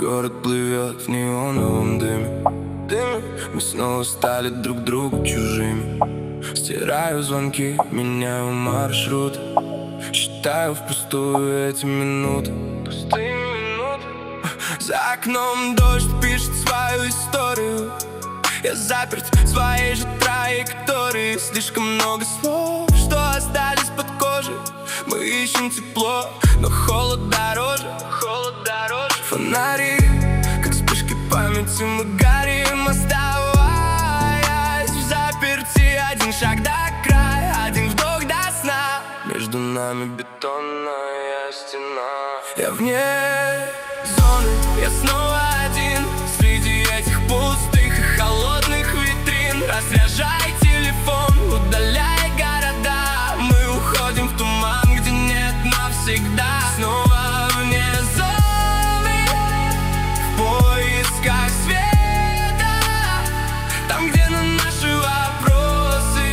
Город плывет в неоновом дыме. Мы снова стали друг другу чужими. Стираю звонки, меняю маршрут. Считаю впустую эти минуты. Пустые минуты. За окном дождь пишет свою историю. Я заперт в своей же траектории. Слишком много слов, что остались под кожей. Мы ищем тепло, но холод дороже. Фонари, как вспышки памяти, мы горим, оставаясь в заперти. Один шаг до края, один вдох до сна. Между нами бетонная стена. Я вне зоны, я снова один среди этих пустых и холодных витрин. Разряжай телефон, удаляй города. Мы уходим в туман, где нет навсегда. Снова вне зоны, в поисках света. Там, где на наши вопросы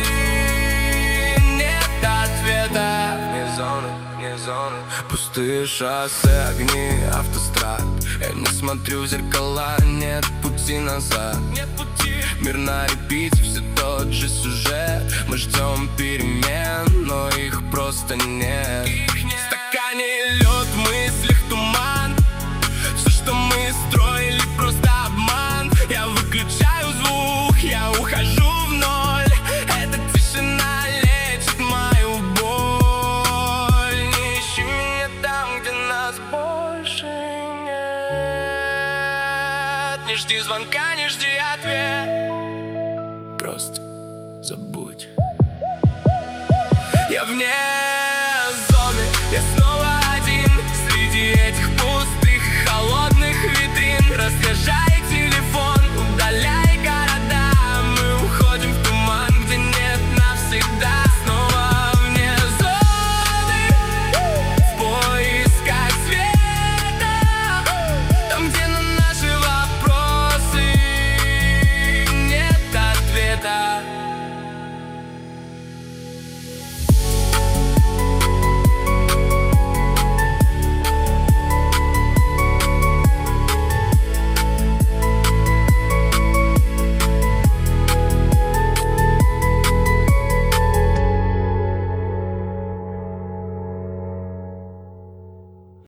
нет ответа. Вне зоны, пустые шоссе, огни автострад. Я не смотрю в зеркала, нет пути назад. Мир на репите, все тот же сюжет. Мы ждем перемен, но их просто нет. В стакане лед, в мыслях туман. Все, что мы строили, просто обман. Я выключаю звук, я ухожу в ноль. Эта тишина лечит мою боль. Не ищи меня там, где нас больше нет. Не жди звонка, не жди ответ.